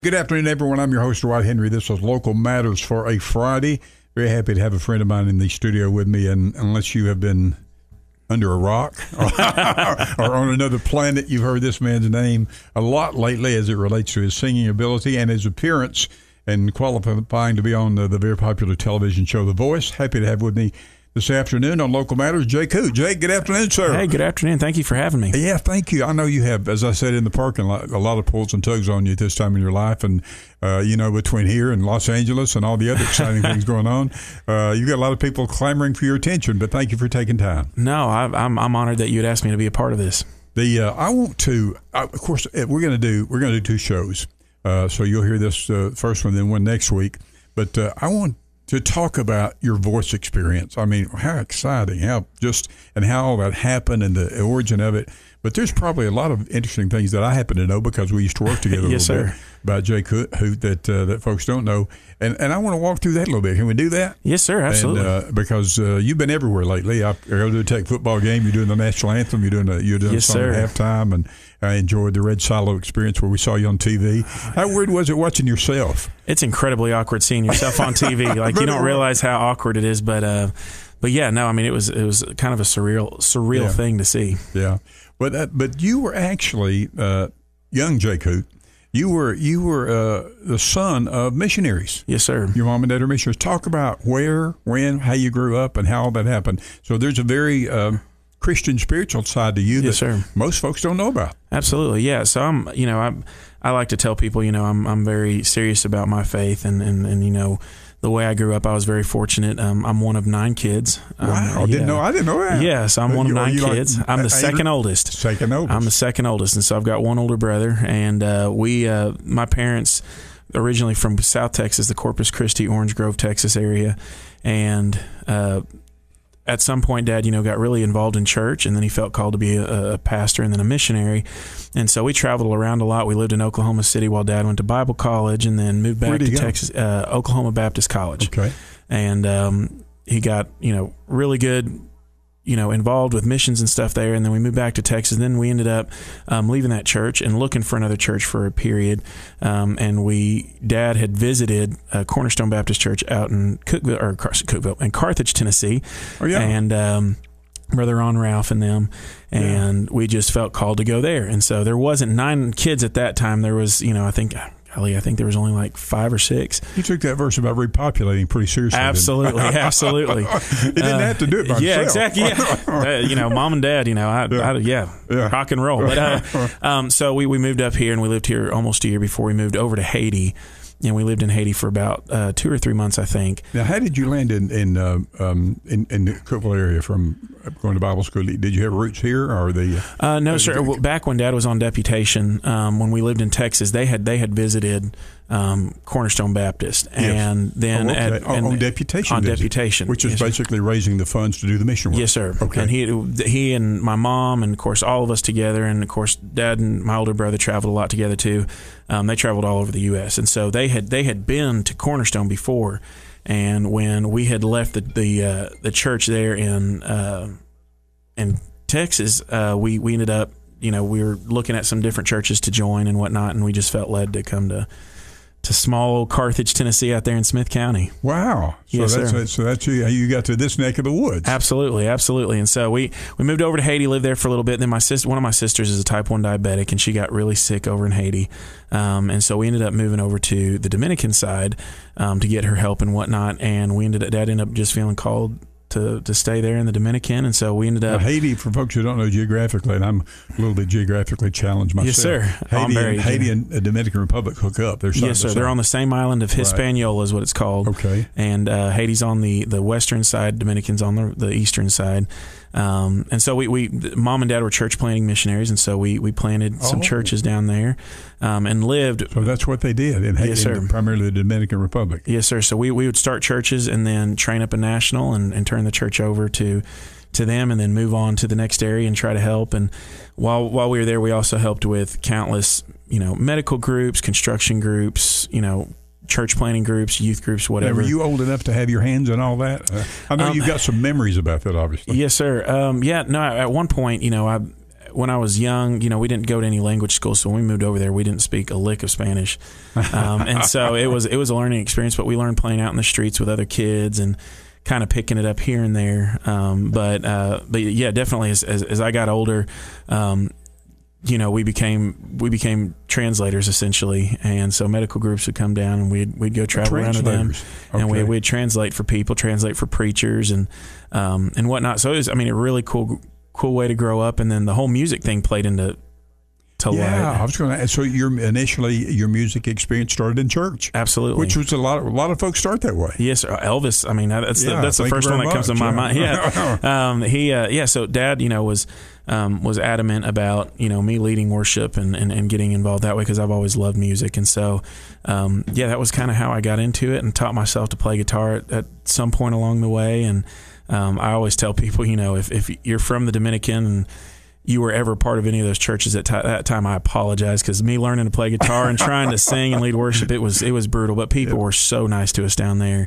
Good afternoon, everyone. I'm your host, Dwight Henry. This is Local Matters for a Friday. Very happy to have a friend of mine in the studio with me. And unless you have been under a rock or on another planet, you've heard this man's name a lot lately as it relates to his singing ability and his appearance and qualifying to be on the very popular television show, The Voice. Happy to have with me this afternoon on Local Matters, Jake Hoot. Jake, good afternoon, sir. Hey, good afternoon. Thank you for having me. Yeah, thank you. I know you have, as I said in the parking lot, a lot of pulls and tugs on you at this time in your life. And, between here and Los Angeles and all the other exciting things going on, you've got a lot of people clamoring for your attention. But thank you for taking time. No, I'm honored that you'd asked me to be a part of this. Of course, we're going to do two shows. So you'll hear this first one, then one next week. But I want to talk about your voice experience. I mean, how exciting, how all that happened and the origin of it. But there's probably a lot of interesting things that I happen to know because we used to work together yes, a little sir. bit about Jake Hoot that folks don't know. And I want to walk through that a little bit. Can we do that? Yes, sir, absolutely. And, because you've been everywhere lately. I go to a Tech football game. You're doing the national anthem. You're doing yes, something at halftime. And I enjoyed the Red Silo experience where we saw you on TV. How weird was it watching yourself? It's incredibly awkward seeing yourself on TV. Like you don't realize how awkward it is, but yeah, no, I mean it was kind of a surreal thing to see. Yeah, but you were actually young Jake Hoot. You were the son of missionaries. Yes, sir. Your mom and dad are missionaries. Talk about where, when, how you grew up, and how all that happened. So there's a very Christian spiritual side to you that most folks don't know about. Absolutely, yeah. So I like to tell people, I'm very serious about my faith, and the way I grew up, I was very fortunate. I'm one of 9 kids. Wow, I didn't know that. Yeah, so I'm one of 9 kids. I'm the second oldest. Second oldest. I'm the second oldest, and so I've got one older brother. And my parents, originally from South Texas, the Corpus Christi, Orange Grove, Texas area, and at some point, Dad, got really involved in church, and then he felt called to be a pastor and then a missionary. And so we traveled around a lot. We lived in Oklahoma City while Dad went to Bible college and then moved back to Texas, Oklahoma Baptist College. Okay. And he got, really good, involved with missions and stuff there. And then we moved back to Texas. Then we ended up leaving that church and looking for another church for a period. And Dad had visited Cornerstone Baptist Church out in Cookeville, in Carthage, Tennessee. Oh, yeah. And Brother Ron Ralph and them. And we just felt called to go there. And so there wasn't 9 kids at that time. There was, I think there was only like 5 or 6. You took that verse about repopulating pretty seriously. Absolutely, absolutely. He didn't have to do it by himself. Yeah, exactly. Yeah. Mom and Dad, rock and roll. But so we moved up here, and we lived here almost a year before we moved over to Haiti. And we lived in Haiti for about 2 or 3 months, I think. Now, how did you land in the Cookeville area from going to Bible school? Did you have roots here, or no, sir. Well, back when Dad was on deputation, when we lived in Texas, they had visited Cornerstone Baptist, and then on deputation, which is basically raising the funds to do the mission work. Yes, sir. Okay. And he and my mom, and of course all of us together, and of course Dad and my older brother traveled a lot together too. They traveled all over the U.S., and so they had been to Cornerstone before. And when we had left the church there in Texas, we ended up, we were looking at some different churches to join and whatnot, and we just felt led to come to small old Carthage, Tennessee, out there in Smith County. Wow! So that's you got to this neck of the woods. Absolutely. And so we moved over to Haiti, lived there for a little bit. And then one of my sisters is a type 1 diabetic, and she got really sick over in Haiti. And so we ended up moving over to the Dominican side to get her help and whatnot. And Dad ended up just feeling called to stay there in the Dominican, and so we ended up Haiti. For folks who don't know geographically, and I'm a little bit geographically challenged myself. Yes, sir. Haiti and the Dominican Republic hook up. Yes, sir. They're on the same island of Hispaniola, is what it's called. Okay. And Haiti's on the western side, Dominican's on the eastern side. And so we Mom and Dad were church planting missionaries, and so we planted some churches down there, and lived. So that's what they did in Haiti, yes, sir. Primarily the Dominican Republic. Yes, sir. So we would start churches and then train up a national and turn the church over to them, and then move on to the next area and try to help. And while we were there, we also helped with countless, medical groups, construction groups, church planting groups, youth groups, whatever. Now, were you old enough to have your hands in all that? I know you've got some memories about that, obviously. Yes, sir. At one point, when I was young, we didn't go to any language school, so when we moved over there, we didn't speak a lick of Spanish, and so it was a learning experience. But we learned playing out in the streets with other kids and kind of picking it up here and there. But yeah, definitely as I got older, we became translators essentially, and so medical groups would come down and we'd go travel around to them, and we'd translate for people, translate for preachers and whatnot. So it was, a really cool way to grow up, and then the whole music thing played into light. I was going to. So your music experience started in church, absolutely, which was a lot of folks start that way. Yes, Elvis. That's the first one that comes to my mind. Yeah, So Dad, was adamant about me leading worship and getting involved that way because I've always loved music, and so that was kind of how I got into it and taught myself to play guitar at some point along the way. And I always tell people, if you're from the Dominican and you were ever part of any of those churches at that time, I apologize, because me learning to play guitar and trying to sing and lead worship, it was brutal. But people were so nice to us down there,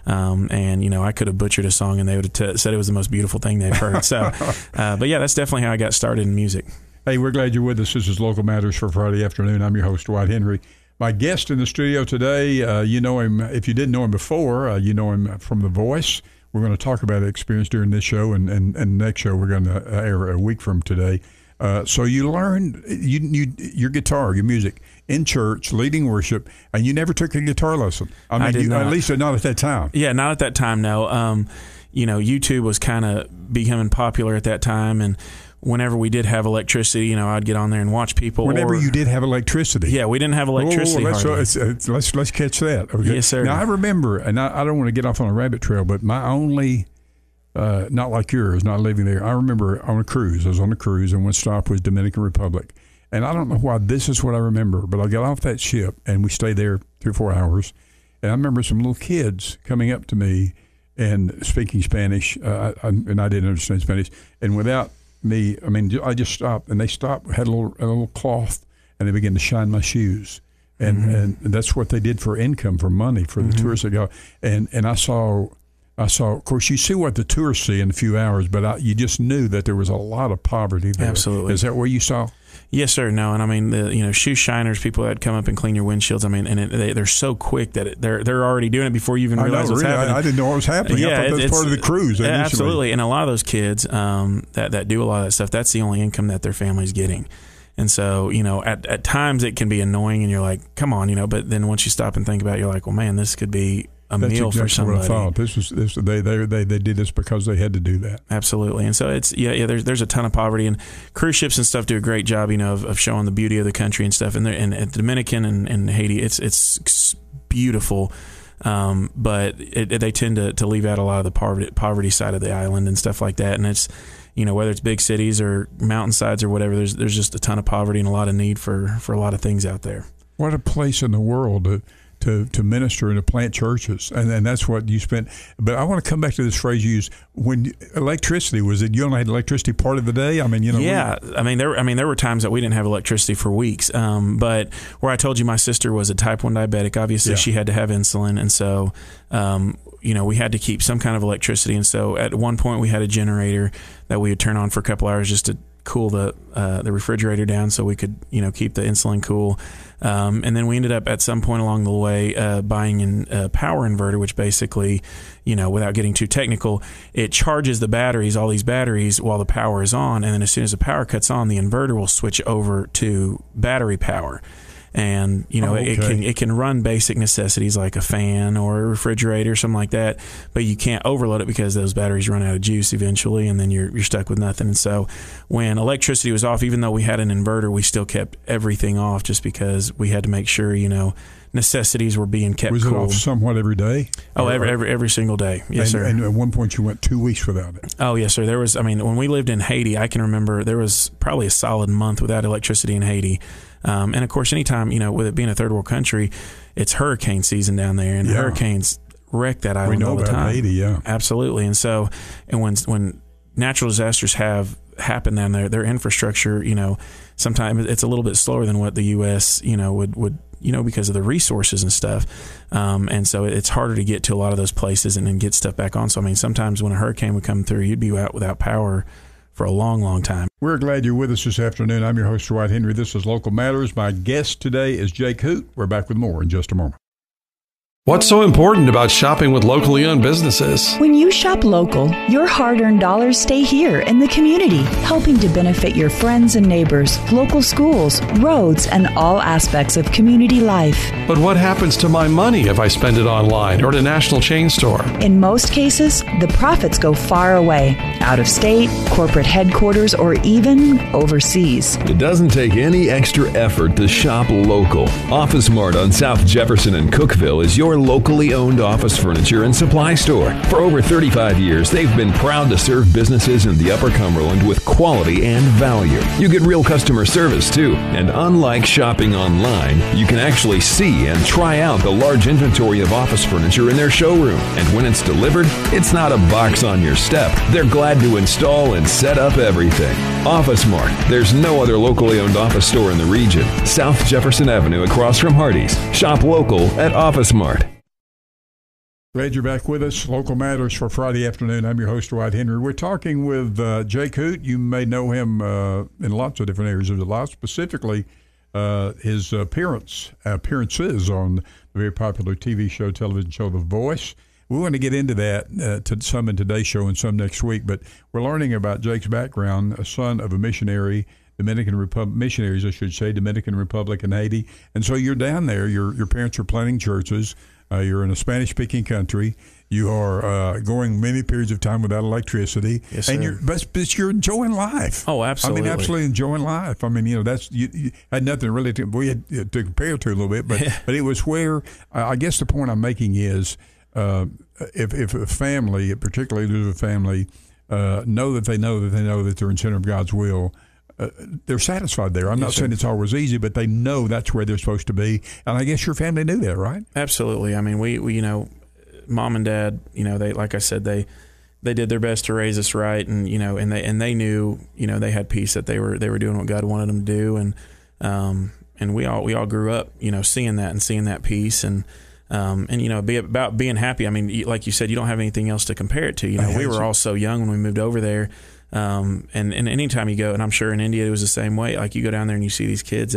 and I could have butchered a song and they would have said it was the most beautiful thing they've heard. So, but yeah, that's definitely how I got started in music. Hey, we're glad you're with us. This is Local Matters for Friday afternoon. I'm your host, Dwight Henry. My guest in the studio today, you know him. If you didn't know him before, you know him from The Voice. We're going to talk about the experience during this show, and next show we're going to air a week from today. So you learned your guitar, your music in church, leading worship, and you never took a guitar lesson. I did not. At least not at that time. Yeah, not at that time. No. YouTube was kind of becoming popular at that time, and whenever we did have electricity, I'd get on there and watch people. Whenever you did have electricity. Yeah, we didn't have electricity. Let's catch that. Okay. Yes, sir. Now, I remember, and I don't want to get off on a rabbit trail, but my only, not like yours, not living there, I remember on a cruise. I was on a cruise, and one stop was Dominican Republic. And I don't know why this is what I remember, but I got off that ship, and we stayed there 3 or 4 hours. And I remember some little kids coming up to me and speaking Spanish, and I didn't understand Spanish. And without me, I just stopped, and they stopped, had a little cloth, and they began to shine my shoes, and that's what they did for income, for money, for the tourists that go. And I saw, of course, you see what the tourists see in a few hours, but you just knew that there was a lot of poverty there. Absolutely. Is that where you saw? Yes, sir. No, and the shoe shiners, people that come up and clean your windshields. They're so quick that they're already doing it before you even realize what's happening. I didn't know what was happening. Yeah, I thought that was part of the cruise. Yeah, absolutely. And a lot of those kids that do a lot of that stuff, that's the only income that their family's getting. And so, at times it can be annoying, and you're like, come on, but then once you stop and think about it, you're like, well, man, this could be That's meal exactly for somebody. What I thought. They did this because they had to do that. Absolutely. And so it's there's a ton of poverty, and cruise ships and stuff do a great job, of showing the beauty of the country and stuff. And at Dominican and Haiti, it's beautiful. But they tend to leave out a lot of the poverty side of the island and stuff like that. And it's, whether it's big cities or mountainsides or whatever, there's just a ton of poverty and a lot of need for a lot of things out there. What a place in the world to minister and to plant churches, and that's what you spent. But I want to come back to this phrase you used, when electricity, was it you only had electricity part of the day? Yeah, there were times that we didn't have electricity for weeks. But where I told you my sister was a type 1 diabetic, obviously she had to have insulin, and so we had to keep some kind of electricity. And so at one point we had a generator that we would turn on for a couple hours just to cool the refrigerator down so we could keep the insulin cool. And then we ended up at some point along the way buying a power inverter, which basically, without getting too technical, it charges the batteries, all these batteries, while the power is on. And then as soon as the power cuts on, the inverter will switch over to battery power. And it can run basic necessities like a fan or a refrigerator, something like that, but you can't overload it because those batteries run out of juice eventually, and then you're stuck with nothing. And so when electricity was off, even though we had an inverter, we still kept everything off just because we had to make sure necessities were being kept cool. Was it off somewhat every day? Oh, every single day. Yes, sir. And at one point you went 2 weeks without it. Oh, yes, sir. There was, when we lived in Haiti, I can remember there was probably a solid month without electricity in Haiti. And of course, anytime, with it being a third world country, it's hurricane season down there, and hurricanes wreck that island all the time. We know about Haiti, yeah. Absolutely. And so, when natural disasters have happened down there, their infrastructure, sometimes it's a little bit slower than what the U.S., would because of the resources and stuff. And so it's harder to get to a lot of those places and then get stuff back on. So, sometimes when a hurricane would come through, you'd be out without power for a long, long time. We're glad you're with us this afternoon. I'm your host, Dwight Henry. This is Local Matters. My guest today is Jake Hoot. We're back with more in just a moment. What's so important about shopping with locally owned businesses? When you shop local, your hard-earned dollars stay here in the community, helping to benefit your friends and neighbors, local schools, roads, and all aspects of community life. But what happens to my money if I spend it online or at a national chain store? In most cases, the profits go far away, out of state, corporate headquarters, or even overseas. It doesn't take any extra effort to shop local. Office Mart on South Jefferson and Cookeville is your locally owned office furniture and supply store. For over 35 years, they've been proud to serve businesses in the Upper Cumberland with quality and value. You get real customer service too, and unlike shopping online, you can actually see and try out the large inventory of office furniture in their showroom. And when it's delivered, it's not a box on your step. They're glad to install and set up everything. Office Mart. There's no other locally owned office store in the region. South Jefferson Avenue across from Hardee's. Shop local at Office Mart. Glad you're back with us. Local Matters for Friday afternoon. I'm your host, Dwight Henry. We're talking with Jake Hoot. You may know him in lots of different areas of his life, specifically his appearances on the very popular television show, The Voice. We want to get into that some in today's show and some next week, but we're learning about Jake's background, a son of a missionary, Dominican Republic and Haiti. And so you're down there. Your parents are planting churches. You're in a Spanish-speaking country. You are going many periods of time without electricity. Yes, and sir. But you're enjoying life. Oh, absolutely. I mean, absolutely enjoying life. I mean, that's you had nothing really we had to compare to a little bit, but it was where I guess the point I'm making is if a family, particularly there's a family, know that they're in center of God's will. They're satisfied there. I'm not saying it's always easy, but they know that's where they're supposed to be. And I guess your family knew that, right? Absolutely. I mean, we mom and dad, they, like I said, they did their best to raise us right, and they knew, they had peace that they were doing what God wanted them to do, and we all grew up, seeing that and seeing that peace and be about being happy. I mean, like you said, you don't have anything else to compare it to. We were all so young when we moved over there. And anytime you go, and I'm sure in India it was the same way, like you go down there and you see these kids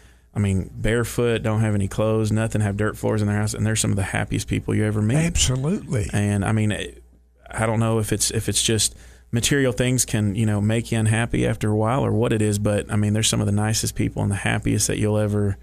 barefoot, don't have any clothes, nothing, have dirt floors in their house, and they're some of the happiest people you ever meet. Absolutely. And I mean, I don't know if it's just material things can, make you unhappy after a while or what it is, but I mean, they're some of the nicest people and the happiest that you'll ever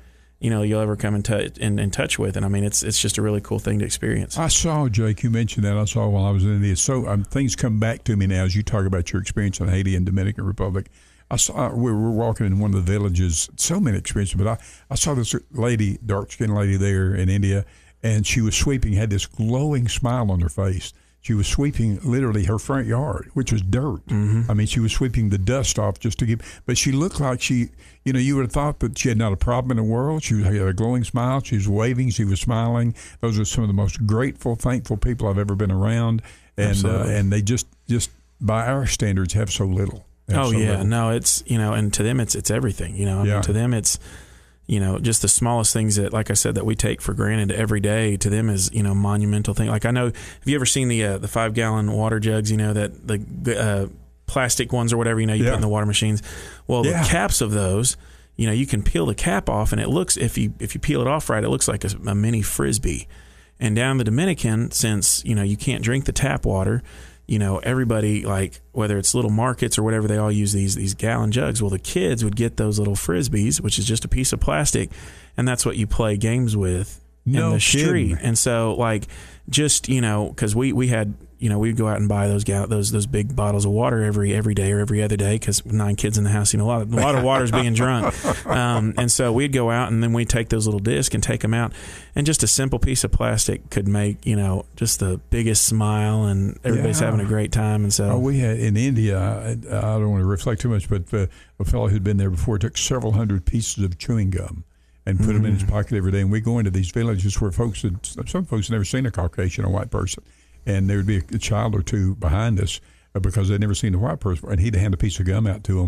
come in touch with. And I mean, it's just a really cool thing to experience. I saw, Jake, you mentioned that. I saw while I was in India. So things come back to me now as you talk about your experience in Haiti and Dominican Republic. I saw we were walking in one of the villages, so many experiences, but I saw this lady, dark-skinned lady there in India, and she was sweeping, had this glowing smile on her face. She was sweeping literally her front yard, which was dirt. Mm-hmm. I mean, she was sweeping the dust off just to but she looked like you would have thought that she had not a problem in the world. She had a glowing smile. She was waving. She was smiling. Those are some of the most grateful, thankful people I've ever been around. And and they just by our standards have so little. Little. No, it's, and to them it's everything, I mean, to them it's, just the smallest things that, like I said, that we take for granted every day, to them is, monumental thing. Like I know, have you ever seen the 5-gallon water jugs, that the plastic ones or whatever, you put in the water machines? Well, the caps of those, you can peel the cap off and it looks, if you peel it off right, it looks like a mini Frisbee. And down in the Dominican, since, you can't drink the tap water, everybody, like whether it's little markets or whatever, they all use these gallon jugs. Well, the kids would get those little Frisbees, which is just a piece of plastic, and that's what you play games with in the street. And so, like, just because we had, we'd go out and buy those big bottles of water every day or every other day, because 9 kids in the house, a lot of water's being drunk. And so we'd go out and then we'd take those little discs and take them out, and just a simple piece of plastic could make, just the biggest smile, and everybody's having a great time. And so we had in India, I don't want to reflect too much, but a fellow who'd been there before took several hundred pieces of chewing gum and put them in his pocket every day. And we go into these villages where some folks had never seen a Caucasian or white person. And there would be a child or two behind us because they'd never seen a white person, and he'd hand a piece of gum out to them.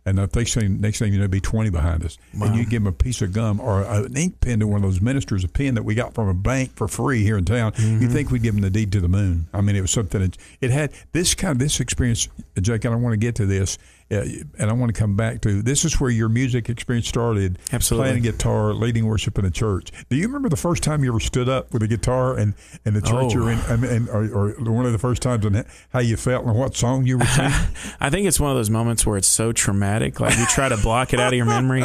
And the next thing you know, be 20 behind us. Wow. And you give them a piece of gum or an ink pen to one of those ministers, a pen that we got from a bank for free here in town. Mm-hmm. You think we'd give them the deed to the moon? I mean, it was something. It had this experience, Jake. I don't want to get to this, and I want to come back to this. Is where your music experience started. Absolutely. Playing guitar, leading worship in a church. Do you remember the first time you ever stood up with a guitar and the church you're in, or one of the first times, and how you felt and what song you were singing? I think it's one of those moments where it's so traumatic, like you try to block it out of your memory.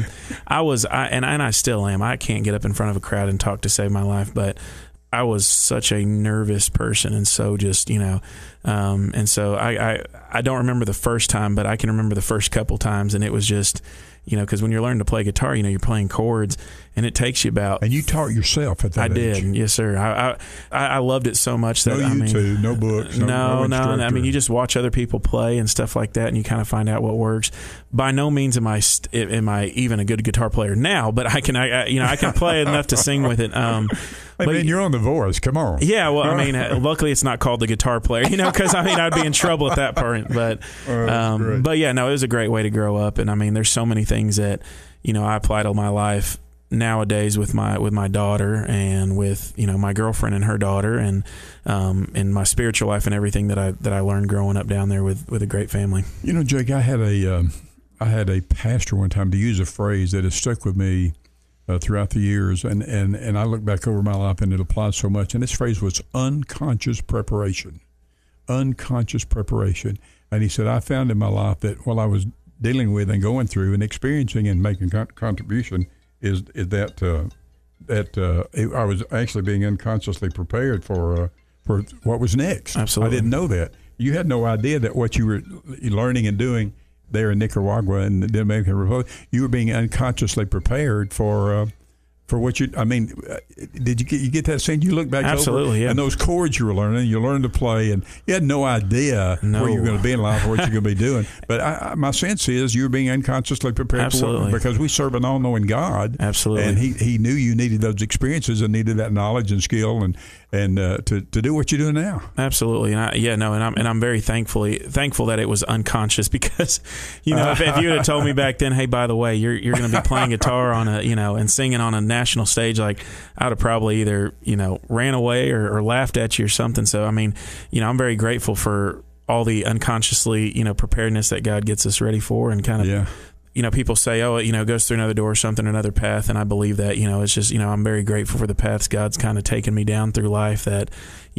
I still am. I can't get up in front of a crowd and talk to save my life, but I was such a nervous person, and so just and so I don't remember the first time, but I can remember the first couple times, and it was just. Because when you're learning to play guitar, you're playing chords, and it takes you about. And you taught yourself at that age. I did, yes, sir. I loved it so much that no YouTube, no books, no. I mean, you just watch other people play and stuff like that, and you kind of find out what works. By no means am I even a good guitar player now, but I can play enough to sing with it. Hey, man, you're on The Voice. Come on. Yeah, well, I mean, luckily it's not called the guitar player, because I'd be in trouble at that point. But yeah, no, it was a great way to grow up, and I mean, there's so many things that I apply to my life nowadays with my daughter and with my girlfriend and her daughter, and in my spiritual life and everything that I learned growing up down there with a great family. Jake, I had a pastor one time to use a phrase that has stuck with me throughout the years, and I look back over my life and it applies so much. And this phrase was unconscious preparation. Unconscious preparation. And he said, I found in my life that while I was dealing with and going through and experiencing and making contribution is that I was actually being unconsciously prepared for what was next. Absolutely. I didn't know that. You had no idea that what you were learning and doing there in Nicaragua and the Dominican Republic, you were being unconsciously prepared for what you. I mean, did you get that sense? You look back, absolutely, over, yeah. And those chords you were learning, you learned to play, and you had no idea where you were going to be in life or what you're going to be doing. But my sense is you were being unconsciously prepared absolutely. For because we serve an all-knowing God, absolutely, and He knew you needed those experiences and needed that knowledge and skill and to do what you're doing now. Absolutely, and I'm very thankful that it was unconscious, because if you would have told me back then, hey, by the way, you're going to be playing guitar on a and singing on a national stage, like I would have probably either ran away or laughed at you or something. So I mean, I'm very grateful for all the unconsciously preparedness that God gets us ready for, and kind of. Yeah. People say, goes through another door or something, another path. And I believe that, it's just, I'm very grateful for the paths God's kind of taken me down through life that,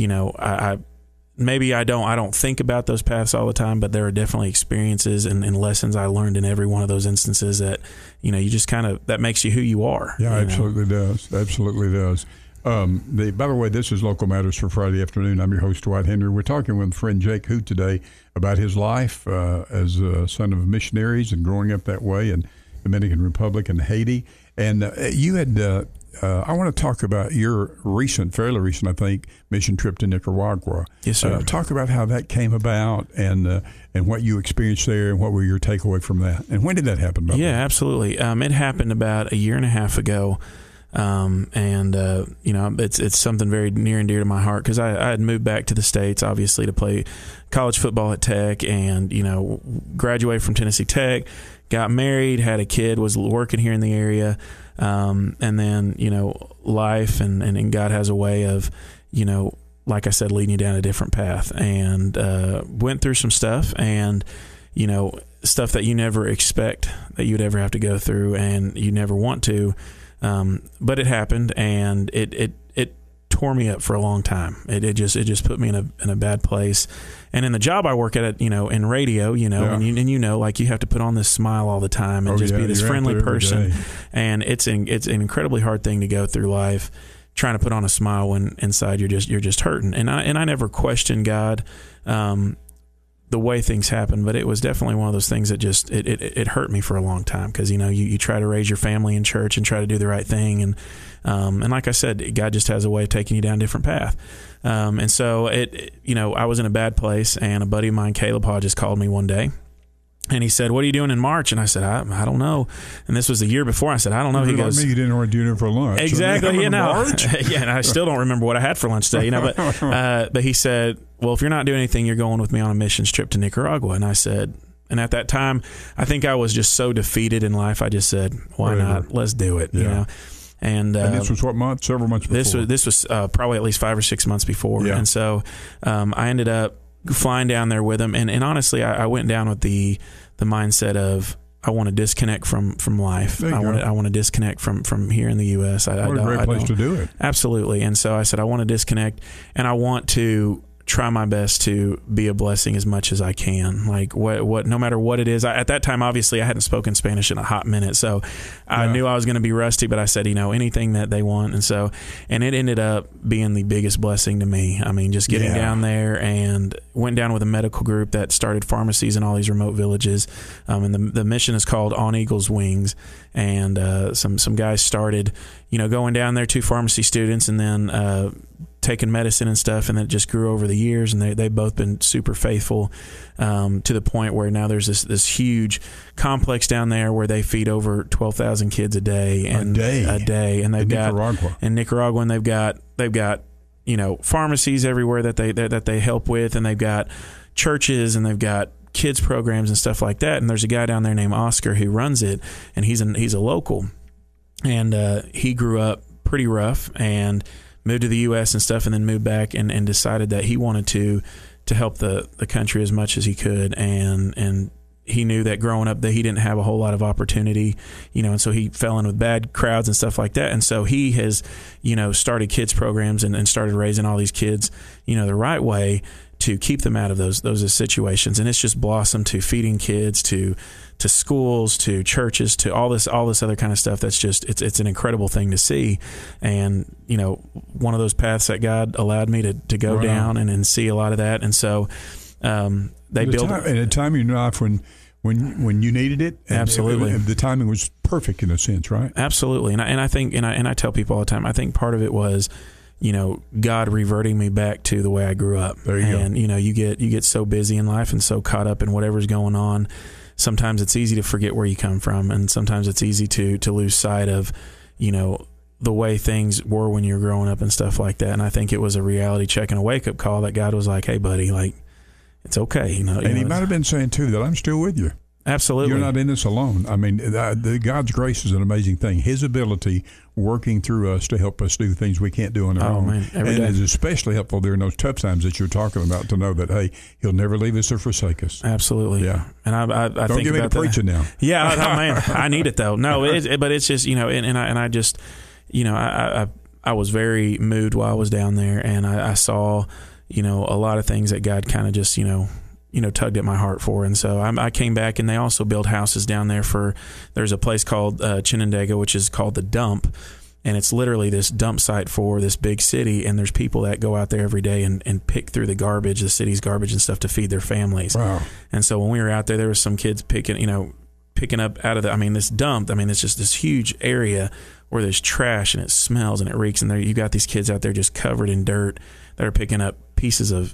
I don't think about those paths all the time, but there are definitely experiences and lessons I learned in every one of those instances that, you just kind of, that makes you who you are. Yeah, absolutely does. Absolutely does. By the way, this is Local Matters for Friday afternoon. I'm your host, Dwight Henry. We're talking with friend Jake Hoot today about his life as a son of missionaries and growing up that way in Dominican Republic and Haiti. And you had, I want to talk about your fairly recent, I think, mission trip to Nicaragua. Yes, sir. Talk about how that came about and what you experienced there and what were your takeaway from that. And when did that happen? Yeah, absolutely. It happened about a year and a half ago. It's something very near and dear to my heart, because I had moved back to the States, obviously, to play college football at Tech, and graduated from Tennessee Tech, got married, had a kid, was working here in the area, and then life and God has a way of like I said, leading you down a different path, and went through some stuff, and stuff that you never expect that you'd ever have to go through, and you never want to. But it happened, and it tore me up for a long time. It just put me in a bad place. And in the job I work at, in radio, yeah. and like you have to put on this smile all the time and be this friendly person. And it's an incredibly hard thing to go through life, trying to put on a smile when inside you're just hurting. And I never questioned God, the way things happen, but it was definitely one of those things that just it hurt me for a long time, because you try to raise your family in church and try to do the right thing, and like I said, God just has a way of taking you down a different path, and so I was in a bad place, and a buddy of mine, Caleb Hodges, called me one day. And he said, "What are you doing in March?" And I said, "I don't know." And this was the year before. I said, "I don't know." He goes, like me, you didn't want to do it for lunch. Exactly. So March? Yeah, and I still don't remember what I had for lunch today. But he said, "Well, if you're not doing anything, you're going with me on a missions trip to Nicaragua." And I said, And at that time, I think I was just so defeated in life. I just said, "Why not? Let's do it." Yeah. You know. And this was what month? Several months before. This was probably at least 5 or 6 months before. Yeah. And so I ended up flying down there with him. And honestly, I went down with the mindset of, I want to disconnect from life. I want to disconnect from here in the U.S. What a great place to do it. Absolutely. And so I said, I want to disconnect, and I want to try my best to be a blessing as much as I can. Like what no matter what it is. At that time, obviously, I hadn't spoken Spanish in a hot minute, so I knew I was going to be rusty. But I said, anything that they want, and it ended up being the biggest blessing to me. I mean, just getting down there, and went down with a medical group that started pharmacies in all these remote villages, and the mission is called On Eagle's Wings. And some guys started, going down there, 2 pharmacy students, and then taking medicine and stuff, and it just grew over the years, and they've both been super faithful, to the point where now there's this huge complex down there where they feed over 12,000 kids a day, and and they've got in Nicaragua, and they've got pharmacies everywhere that they help with, and they've got churches, and they've got kids programs and stuff like that. And there's a guy down there named Oscar who runs it, and he's a local, and he grew up pretty rough and moved to the U.S. and stuff, and then moved back and decided that he wanted to help the country as much as he could, and he knew that growing up that he didn't have a whole lot of opportunity, and so he fell in with bad crowds and stuff like that. And so he has, started kids programs and started raising all these kids, the right way, to keep them out of those situations. And it's just blossomed to feeding kids, to schools, to churches, to all this other kind of stuff. That's just, it's an incredible thing to see. And, one of those paths that God allowed me to go down and see a lot of that. And so, they built at a time in your life when you needed it. And absolutely. The timing was perfect in a sense, right? Absolutely. And I think, and I tell people all the time, I think part of it was, God reverting me back to the way I grew up. There you go. And, you get so busy in life and so caught up in whatever's going on. Sometimes it's easy to forget where you come from, and sometimes it's easy to lose sight of, the way things were when you were growing up and stuff like that. And I think it was a reality check and a wake-up call that God was like, hey, buddy, like, it's okay. And he might have been saying, too, that I'm still with you. Absolutely. You're not in this alone. I mean, God's grace is an amazing thing. His ability working through us to help us do things we can't do on our own. Man, and it's especially helpful during those tough times that you're talking about, to know that, hey, he'll never leave us or forsake us. Absolutely. Yeah. And I Don't think get me to preaching now. Yeah, man, I need it though. No, but it's just, I just, I was very moved while I was down there, and I saw, a lot of things that God kind of just, tugged at my heart for. And so I came back, and they also build houses down there there's a place called Chinandega, which is called the Dump. And it's literally this dump site for this big city. And there's people that go out there every day and pick through the city's garbage and stuff, to feed their families. Wow. And so when we were out there was some kids picking up out of this dump. it's just this huge area where there's trash, and it smells and it reeks. And you got these kids out there just covered in dirt that are picking up pieces of,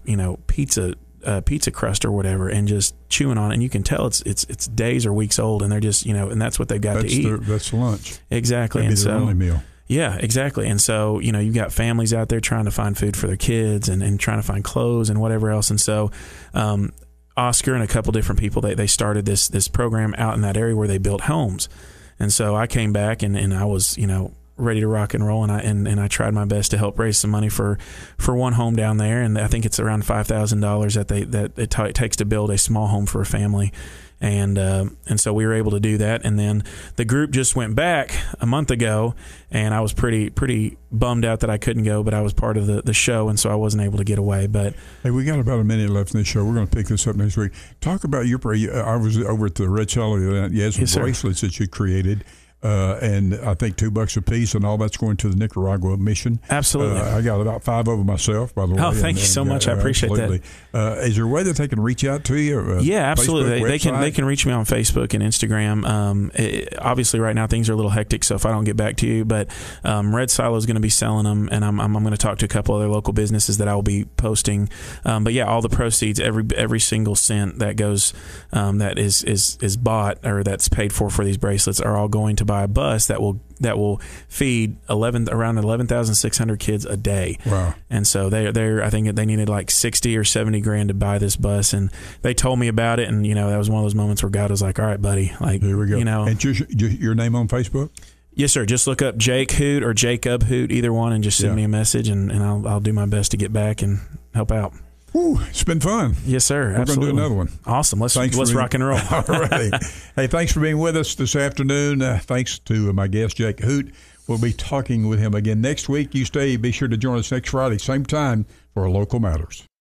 pizza crust or whatever, and just chewing on it. And you can tell it's days or weeks old, and they're just, and that's what they've got to eat. That's lunch. Exactly. That'd be their only meal. Yeah, exactly. And so, you've got families out there trying to find food for their kids, and trying to find clothes and whatever else. And so, Oscar and a couple different people, they started this program out in that area where they built homes. And so I came back, and I was, ready to rock and roll, and I tried my best to help raise some money for one home down there, and I think it's around $5,000 that it takes to build a small home for a family, and so we were able to do that. And then the group just went back a month ago, and I was pretty bummed out that I couldn't go, but I was part of the show, and so I wasn't able to get away. But hey, we got about a minute left in this show. We're going to pick this up next week. Talk about your. I was over at the Red Shelly event. You had some bracelets that you created. And I think $2 a piece, and all that's going to the Nicaragua mission. Absolutely. I got about 5 of them myself, by the way. Oh, thank you so much. I appreciate that. Is there a way that they can reach out to you? Yeah, absolutely. Facebook, they can reach me on Facebook and Instagram. Obviously, right now things are a little hectic, so if I don't get back to you, but Red Silo is going to be selling them, and I'm going to talk to a couple other local businesses that I will be posting. But yeah, all the proceeds, every single cent that goes, that is bought or that's paid for these bracelets, are all going to buy buy a bus that will feed around 11,600 kids a day. Wow. And so I think they needed like 60 or 70 grand to buy this bus, and they told me about it, and that was one of those moments where God was like, all right, buddy, like, here we go. And your name on Facebook? Yes, sir. Just look up Jake Hoot or Jacob Hoot, either one, and just send me a message, and I'll do my best to get back and help out. Woo, it's been fun. Yes, sir. We're going to do another one. Awesome. Let's rock and roll. All right. Hey, thanks for being with us this afternoon. Thanks to my guest, Jake Hoot. We'll be talking with him again next week. Be sure to join us next Friday, same time, for Local Matters.